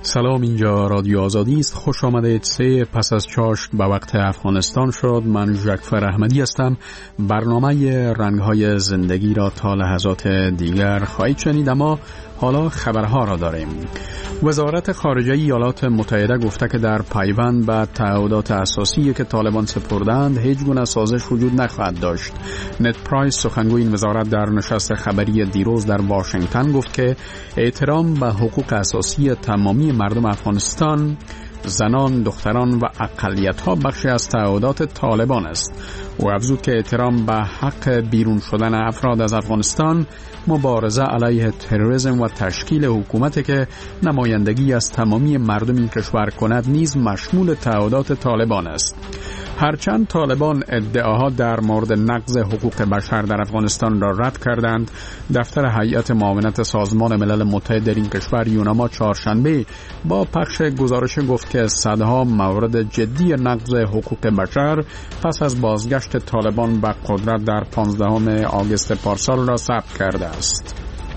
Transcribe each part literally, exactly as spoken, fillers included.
سلام، اینجا رادیو آزادی است. خوش آمدید. سه پس از چاشت به وقت افغانستان شد. من جعفر احمدی هستم. برنامه رنگ‌های زندگی را تا لحظات دیگر خواهید شنید، اما حالا خبرها را داریم. وزارت خارجه ایالات متحده گفته که در پیوند به تعهدات اساسی که طالبان سپردند هیچ گونه سازش وجود نخواهد داشت. نت پرایس، سخنگوی این وزارت، در نشست خبری دیروز در واشنگتن گفت که احترام به حقوق اساسی تمامی مردم افغانستان، زنان، دختران و اقلیت‌ها بخشی از تعهدات طالبان است. او افزود که احترام به حق بیرون شدن افراد از افغانستان، مبارزه علیه تروریسم و تشکیل حکومتی که نمایندگی از تمامی مردم این کشور کند نیز مشمول تعهدات طالبان است. هرچند طالبان ادعاها در مورد نقض حقوق بشر در افغانستان را رد کردند، دفتر هیئت معاونت سازمان ملل متحد در این کشور یوناما چهارشنبه با پخش گزارش گفت که صدها مورد جدی نقض حقوق بشر پس از بازگشت طالبان به قدرت در پانزدهم آگوست پارسال را ثبت کرده است.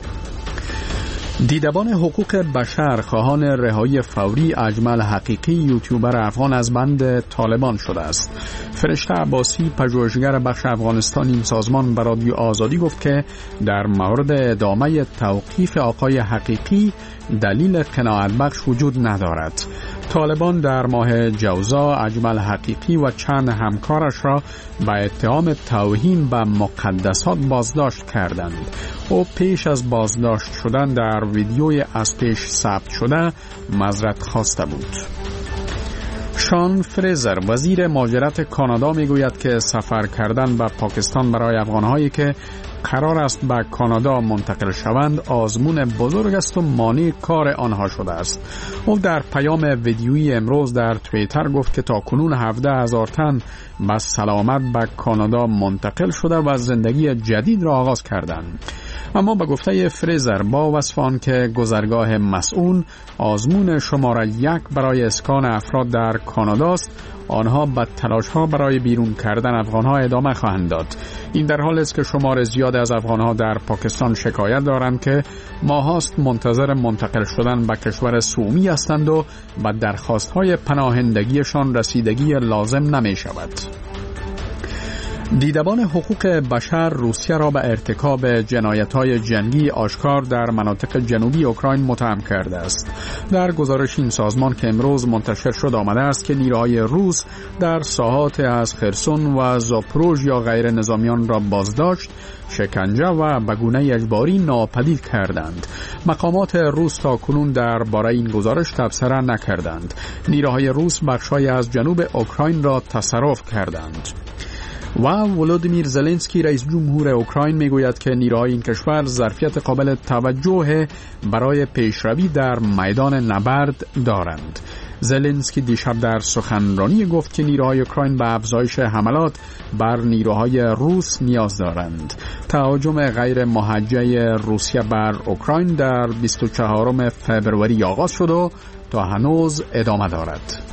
دیدبان حقوق بشر خواهان رهایی فوری اجمل حقیقی، یوتیوبر افغان، از بند طالبان شده است. فرشته عباسی، پژوهشگر بخش افغانستان این سازمان، به رادیو آزادی گفت که در مورد ادامه توقیف آقای حقیقی دلیل قناعت بخش وجود ندارد. طالبان در ماه جوزا اجمل حقیقی و چند همکارش را به اتهام توهین به مقدسات بازداشت کردند. او پیش از بازداشت شدن در ویدیوی از پیش ثبت شده معذرت خواسته بود. شان فریزر، وزیر مهاجرت کانادا، میگوید که سفر کردن به پاکستان برای افغانهایی که قرار است به کانادا منتقل شوند آزمون بزرگ است و مانع کار آنها شده است. او در پیام ویدیویی امروز در توییتر گفت که تاکنون هفده هزار تن به سلامت به کانادا منتقل شده و زندگی جدید را آغاز کردند. اما به گفته فریزر، با وصف آن که گذرگاه مسئول آزمون شماره یک برای اسکان افراد در کانادا است، آنها به تلاش‌ها برای بیرون کردن افغان‌ها ادامه خواهند داد. این در حالی است که شمار زیاد از افغان‌ها در پاکستان شکایت دارند که ماهاست منتظر منتقل شدن به کشور سومی هستند و به درخواست‌های پناهندگیشان رسیدگی لازم نمی‌شود. دیدبان حقوق بشر روسیه را به ارتکاب جنایت‌های جنگی آشکار در مناطق جنوبی اوکراین متهم کرده است. در گزارش این سازمان که امروز منتشر شد آمده است که نیروهای روس در ساحات از خرسون و زاپروژیا غیر نظامیان را بازداشت، شکنجه و به گونه اجباری ناپدید کردند. مقامات روس تا کنون درباره این گزارش تبصره نکردند. نیروهای روس بخش‌هایی از جنوب اوکراین را تصرف کردند. و ولودیمیر زلنسکی، رئیس جمهور اوکراین، میگوید که نیروهای این کشور ظرفیت قابل توجه برای پیشروی در میدان نبرد دارند. زلنسکی دیشب در سخنرانی گفت که نیروهای اوکراین به افزایش حملات بر نیروهای روس نیاز دارند. تهاجم غیر موجه روسیه بر اوکراین در بیست و چهارم فوریه آغاز شد و تا هنوز ادامه دارد.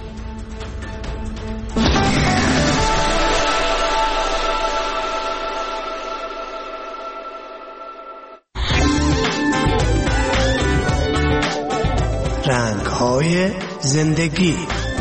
رنگ‌های زندگی.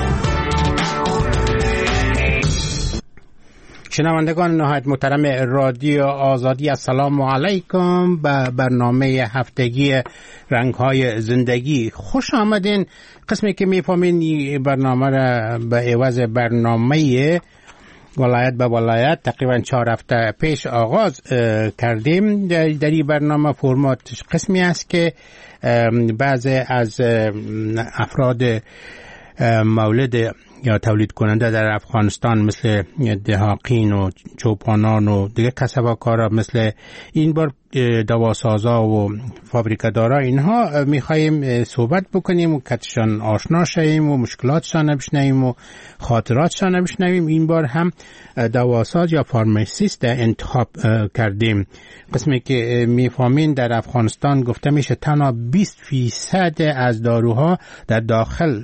شنوندگان نهایت محترم رادیو آزادی، السلام علیکم. به برنامه هفتگی رنگ‌های زندگی خوش آمدین. قسمی که میفهمین برنامه را به عوض برنامه ولایت به ولایت تقریبا چهار هفته پیش آغاز کردیم. در این برنامه فرمات قسمی است که بعضی از افراد مولد یا تولید کننده در افغانستان مثل دهاقین و چوپانان و دیگه کسب‌وکارا مثل این بار دواسازا و فابریکه‌دارا، اینها می‌خوایم صحبت بکنیم و کتشان آشنا شویم و مشکلاتشان بشنویم و خاطراتشان بشنویم. این بار هم دواساز یا فارماسیست انتخاب کردیم. قسمی که میفهمین در افغانستان گفته میشه تنها بیست فیصد از داروها در داخل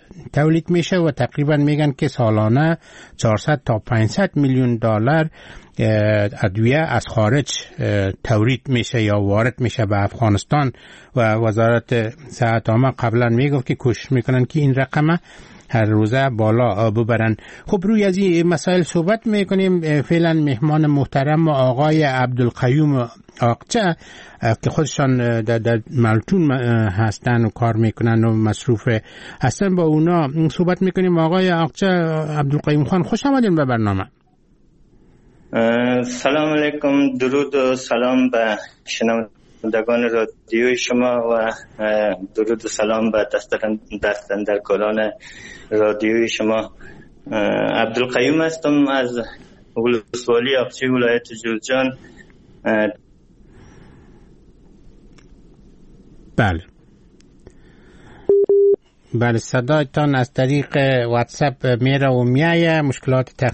تولید میشه و تقریبا میگن که سالانه چهارصد تا پانصد میلیون دلار ادویه از خارج تولید میشه یا وارد میشه به افغانستان و وزارت صحت عامه قبلا میگفت که کوشش میکنن که این رقم هر روزه بالا ببرن. خب روی از این مسائل صحبت میکنیم. فعلا مهمان محترم آقای عبدالقیوم آقچه که خودشان در, در ملتون هستن و کار میکنن و مصروف هستن، با اونا صحبت میکنیم. آقای آقچه، عبدالقیوم خان، خوش آمدین به برنامه. سلام علیکم، درود و سلام به شنوندگان رادیوی شما و درود و سلام به دستاندرکاران رادیوی شما. عبدالقیوم هستم از ولسوالی آقچی ولایت جوزجان. بله بله صدایتان از طریق واتساپ میره و میایه. مشکلات